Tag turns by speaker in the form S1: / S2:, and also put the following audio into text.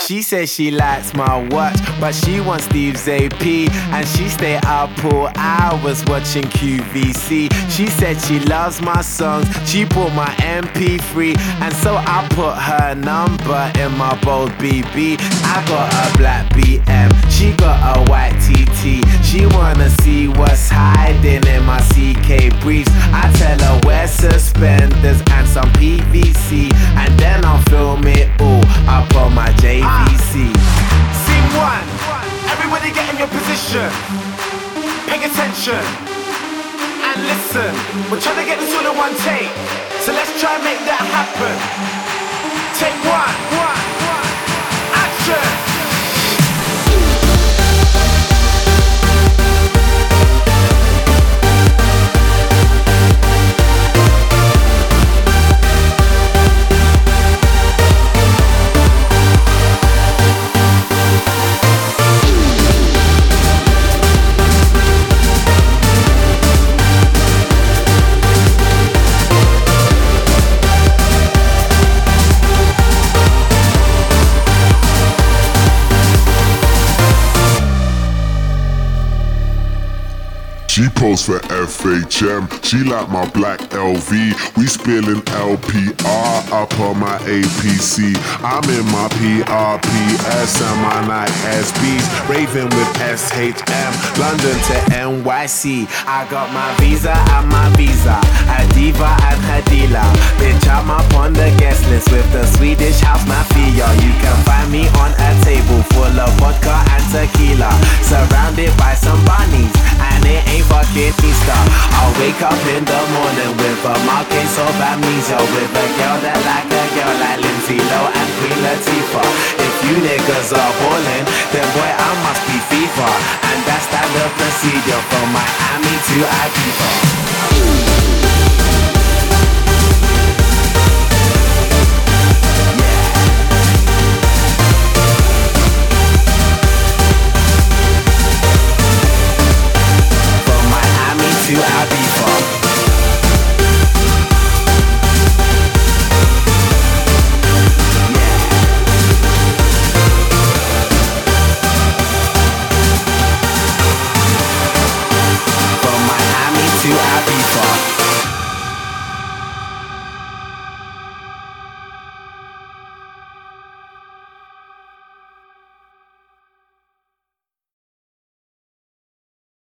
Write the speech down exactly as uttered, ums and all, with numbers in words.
S1: She says she likes my watch, but she wants Steve's A P, and she stay up all hours watching Q V C. She said she loves my songs, she bought my M P three, and so I put her number in my bold B B. I got a black B M, she got a white T T. She wanna see what's hiding in my C K briefs. I tell her wear suspenders and some P V C, and then I'll film it all up on my J V C.
S2: Scene one, everybody get in your position. Pay attention and listen. We're trying to get this all in one take, so let's try and make that happen. Take one, one, one, action.
S3: She posed for F H M, she like my black L V. We spilling L P R up on my A P C. I'm in my P R P S and my Nike S Bs, raving with S H M, London to N Y C.
S1: I got my visa and my visa, a diva and her dealer. Bitch, I'm up on the guest list with the Swedish house mafia. You can find me on a table full of vodka and tequila, surrounded by some bunnies, and it ain't fucking Easter. I'll wake up in the morning with a mark case of amnesia, with a girl that like a girl like Lindsay Lohan and Queen Latifah. If you niggas are ballin', then boy I must be FIFA, and that's standard procedure from Miami to Ibiza. To Ibiza.